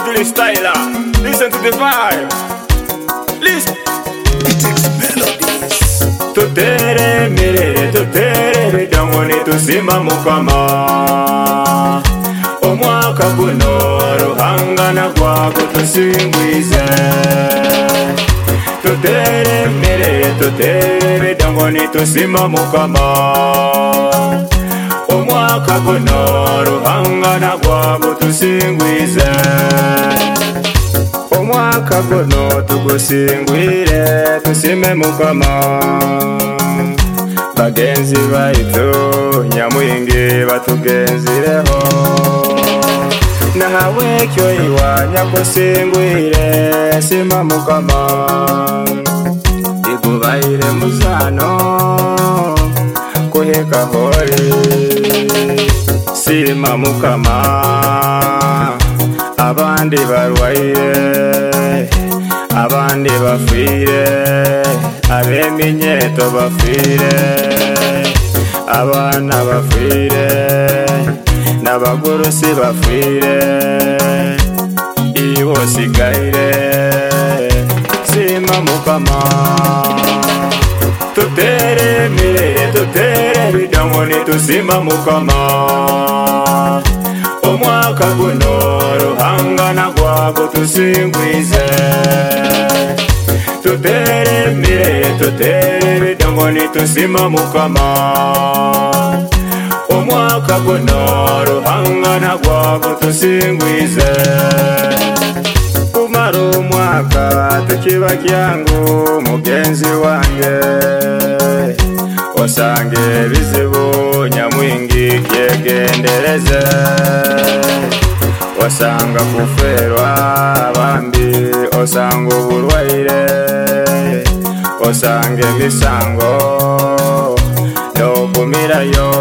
freestyler. Listen to the vibe. Listen. It takes melodies. Tutere mirere, tutere bidongoni tusima mukama. Omwaka guno ruhangana gwako tusingwize. Tutere mirere, tutere bidongoni tusima mukama. Omwaka guno ruhangana gwako tusingwize. Omwaka guno tugusingwire tusime mukama. Bagenzi baitu nyamwingi batugenzireho. Nahawe kyo iwanya kusingwire sima mukama. Igubaire muzano kuheka hori sima mukama. Abandi barwaire, abandi bafire, abeminyeto bafire, abana bafire, n'abagorosi bafire, iwo sigaire sima mukama. Tutere mirere, tutere bidongoni tusima mukama. Omwaka guno ruhangana gwako tusingwize. Tutere mirere, tutere bidongoni tusima mukama. Omwaka guno ruhangana gwako tusingwize. Kumara omwaka tukiba kyangu mugenzi wange. Osange bizibu nyamwingi kyegendereze. Osanga kuferwa abandi, osanga uburwaire, osanga emisango nokumirayo.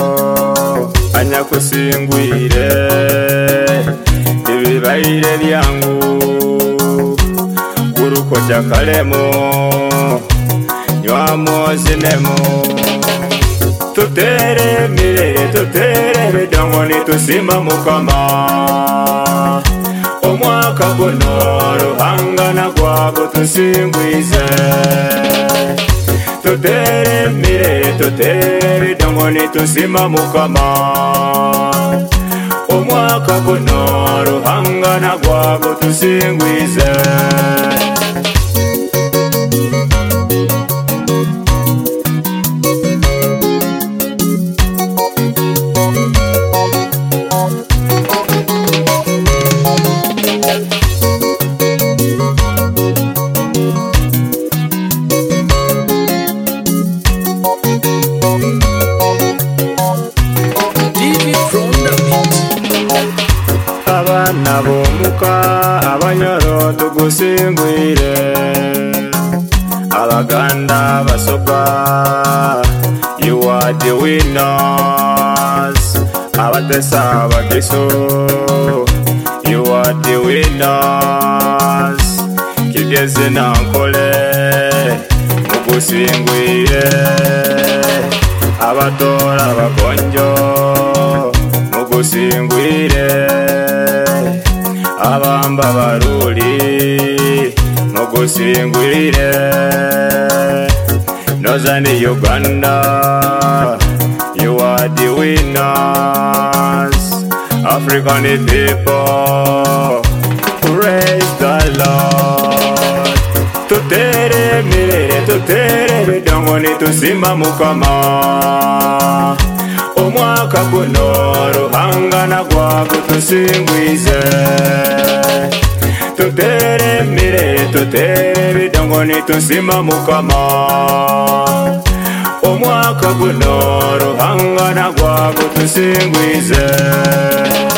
Anyakusingwire ibibaire byangu kuruko kyakalemo nywamozinemo. Tutere mirere, tutere bidongoni tusima mukama. Omwaka guno ruhangana gwako tusingwize. Tutere mirere, tutere bidongoni tusima mukama. Omwaka guno ruhangana gwako tusingwize. Abana bomuka abanyoro tugusingwire. Abaganda basoka, you are the winners. Abatesa bakiso, you are the winners. Kigeze na nkole mugusingwire. Abatora bakonjo mugusingwire. Abamba baruli mugusingwire. Nozani Uganda, you are the winners. African people, praise the Lord. Tutere mirere, tutere bidongoni tusima mukama. Omwaka guno ruhangana gwako tusingwize. Tutere mirere, tutere bidongoni tusima mukama. Omwaka guno ruhangana gwako tusingwize.